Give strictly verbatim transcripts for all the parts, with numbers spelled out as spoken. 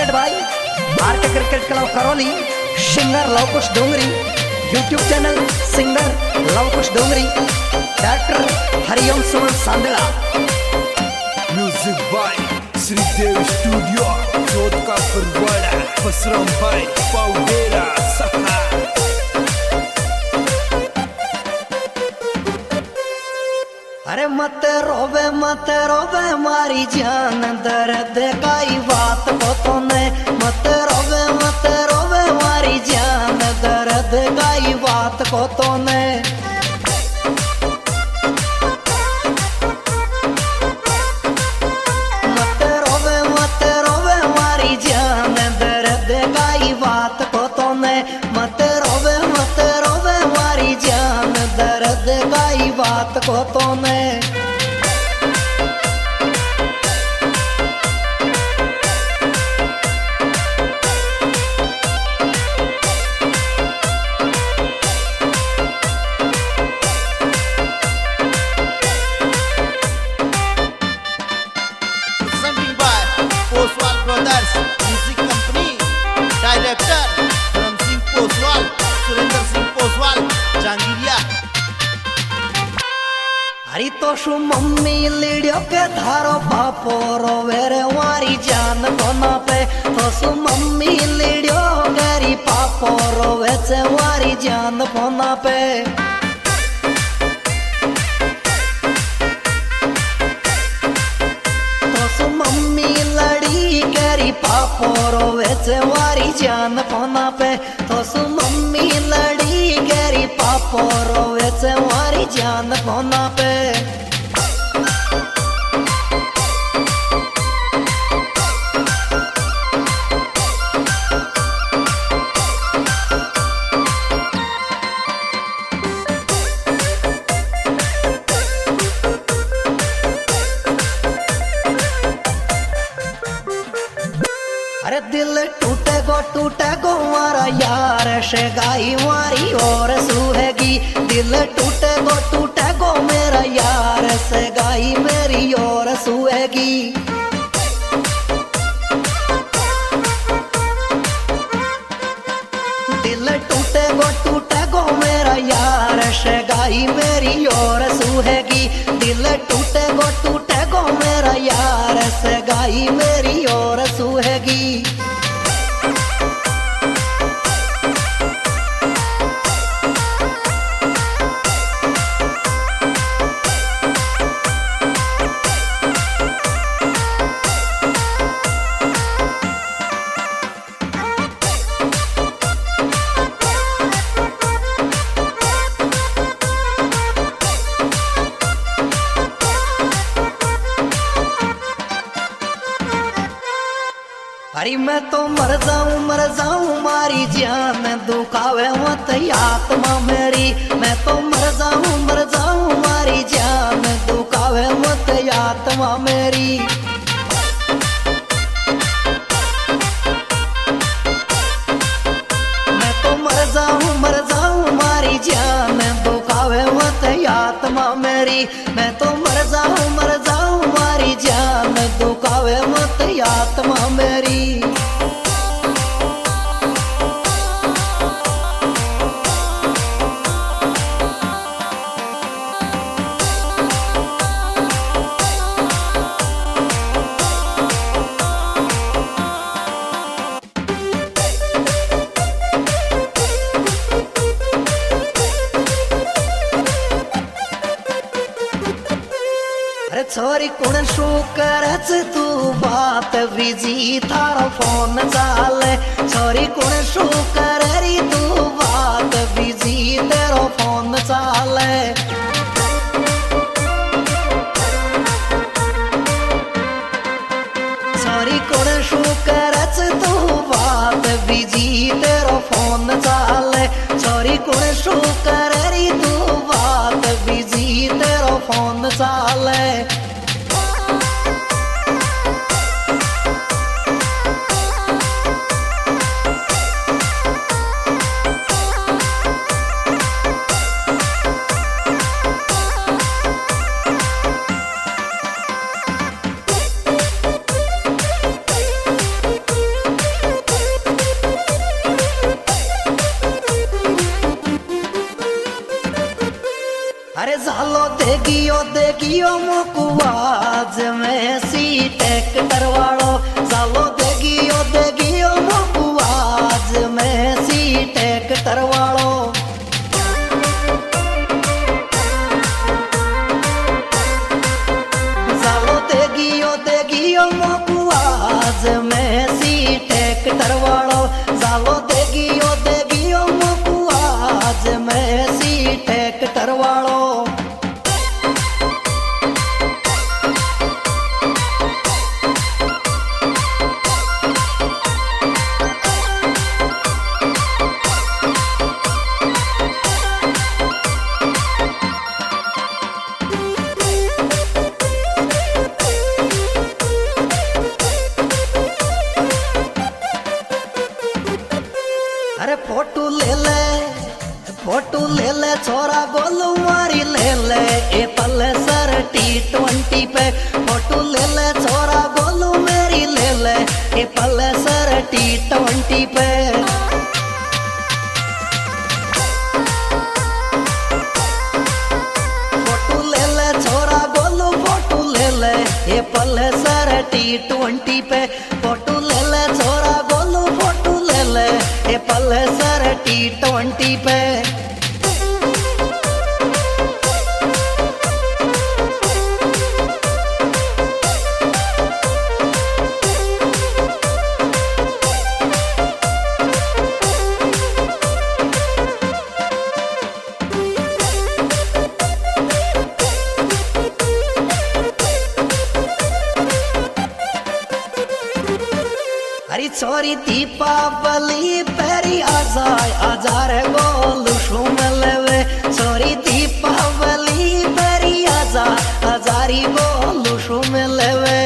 Presented by RK cricket club Karauli, singer Lavkush Dongri, YouTube channel singer Lavkush Dongri, director Hariom Suman Sandada. Music by Shridev studio, जोत का परवाड़ा, बसराम भाई पाउडेरा सहा। अरे मत रोवे मत रोवे मारी जान, दर्द काई बात को तो ने। मत रोवे मत रोवे मारी जान, दर्द काई बात को तो ने। मत रोवे मत रोवे मारी जान, दर्द काई बात को तो ने। मत रोवे मत रोवे मारी जान, दर्द काई बात को तो ने। Poswal brothers music company, director Dharm Singh Poswal, Surendra Singh Poswal, Jangiriya. हरी तो शु मम्मी लीडियो के धारो बापो रोवे रे वारी जान कोना पे। तो शु मम्मी लीडियो गरी पापो रोवे से वारी जान कोना पे। पापो रोवे से वारी जान कोना पे। तो सु मम्मी लड़ी गरी पापो रोवे से वारी जान कोना पे। अरे दिल टूटे गो टूटे गो मारा यार, से गाई मारी और सुहेगी। दिल टूटे गो टूटे गो मेरा यार, से गाई मेरी और सुहेगी। दिल टूटे गो टूटे गो मेरा यार, से गाई मेरी और सुहेगी। दिल टूटे गो टूटे गो मेरा यार, से गाई मेरी और सुहेगी। अरे मैं तो मर जाऊं मर जाऊं मारी जान, दुखावे मत आत्मा मेरी। मैं तो मर जाऊं मर जाऊं मारी जान, दुखावे मत आत्मा मेरी। मैं तो मर जाऊं मर जाऊं मारी जान, दुखावे मत आत्मा मेरी। मैं तो मर जाऊं मर जाऊं मारी जान, दुखावे मत आत्मा मेरी। अरे छोरी कुण शू करच तू बात, बिजी थारो फोन चाले। छोरी कुण शू करी तू बात, बिजी तेरो फोन चाले। छोरी कुण शू करच तू बात, बिजी तेरो फोन चाले। छोरी कुण शू करी तू बात, बिजी तेरो फोन चाले। सालो देगियो देगियो मुकुआज में सी ट्रैक्टर वालो सालो देगियो देगियो मुकुआज में सी ट्रैक्टर वालो सालो देगियो देगियो मुकुआज में सी ट्रैक्टर वालो सालो देगियो देगियो मुकुआज में सी ट्रैक्टर वालो अरे फोटो ले ले फोटो ले ले छोरा गोलू मारी ले ले ए पल्सर टी ट्वेंटी पे फोटो ले ले छोरा गोलू मेरी ले ले ए पल्सर टी ट्वेंटी पे फोटो ले ले छोरा गोलू फोटो ले ले ए पल्सर टी ट्वेंटी पे फोटो ले ले छोरा गोलू फोटो ले ले ए पल्सर टी ट्वेंटी पे अरे छोरी दीपावली पेरी आजाय आजार गोलू शुम लेवे छोरी दीपावली पेरी आजा आजारी गोलू शुम लेवे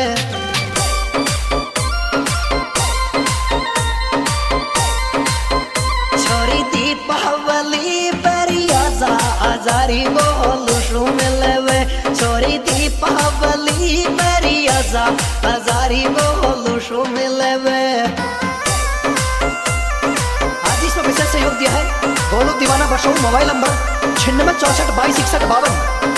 छोरी दीपावली पेरी आजा आजारी गोलू शुम लेवे छोरी दीपावली पेरी आजा आजारी गोलू शुम लेवे विशेष सहयोग दिया है गोलू दीवाना बशोर मोबाइल नंबर छिन्नवे चौसठ बाईस इकसठ बावन।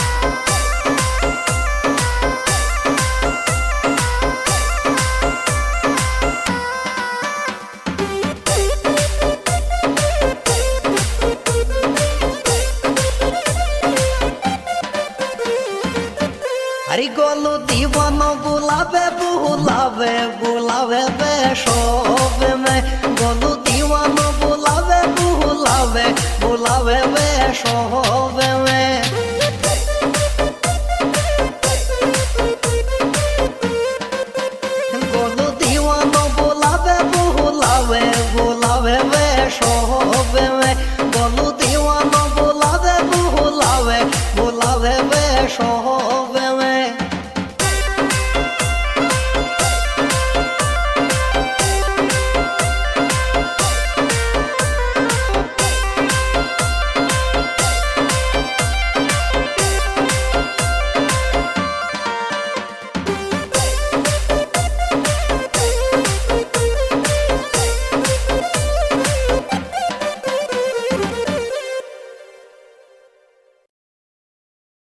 अरे गोलू दीवानो बुलावे बुलावे बुलावे बेशोभ में गोलू दीवानो बुलावे बुलावे बुलावे बेशोभ में